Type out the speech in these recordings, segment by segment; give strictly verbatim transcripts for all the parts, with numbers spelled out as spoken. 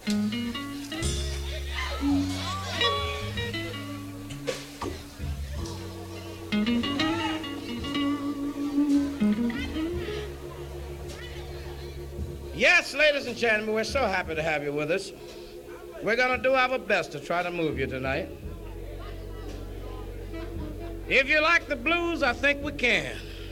Yes, ladies and gentlemen, we're so happy to have you with us. We're going to do our best to try to move you tonight. If you like the blues, I think we can.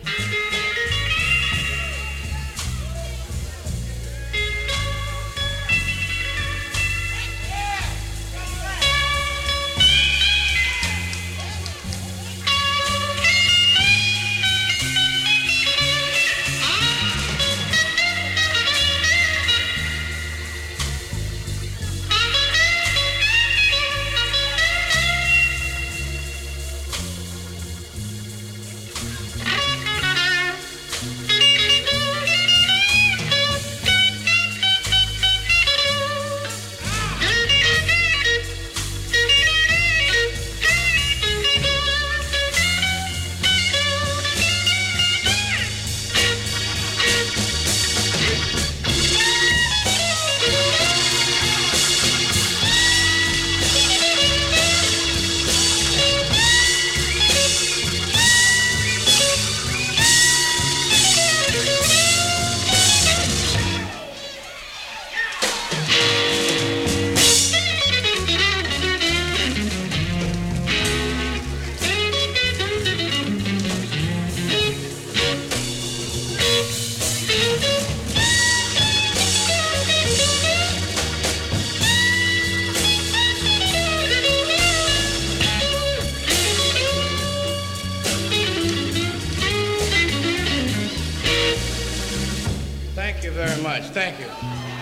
Thank you.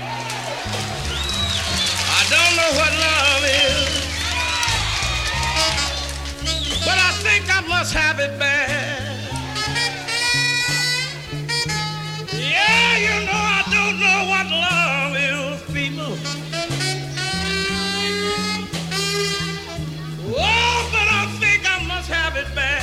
I don't know what love is, but I think I must have it bad. Yeah, you know I don't know what love is, people. Oh, but I think I must have it bad.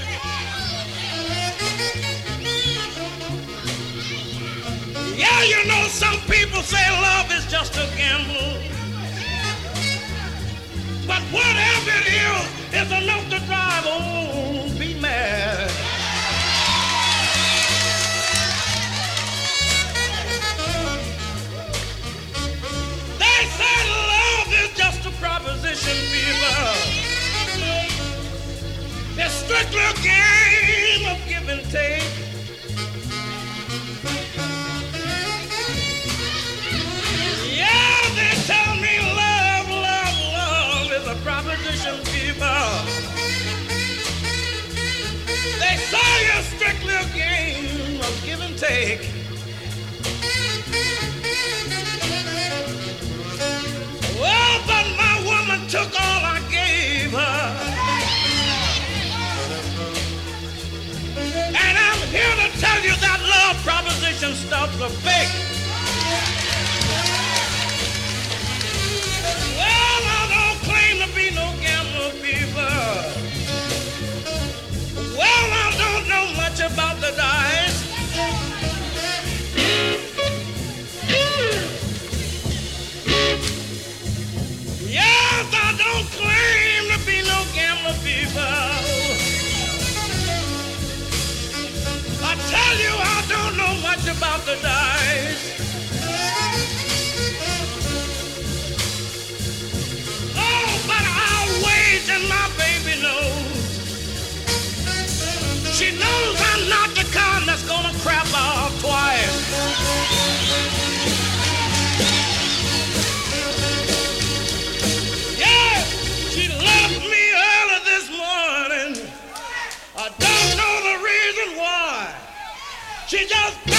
Yeah, you know, some people say love is just a gamble. But whatever it is, it's enough to drive on, be mad. They say love is just a proposition, people. It's strictly a game of give and take. Tell me love, love, love is a proposition, people. They say it's strictly a game of give and take. Well, but my woman took all I gave her. And I'm here to tell you that love proposition stuff's a fake. Well, I don't claim to be no gambler, people. Well, I don't know much about the dice. Yes, I don't claim to be no gambler, people. I tell you, I don't know much about the dice. And my baby knows. She knows I'm not the kind that's gonna crap off twice. Yeah, she left me early this morning. I don't know the reason why. She just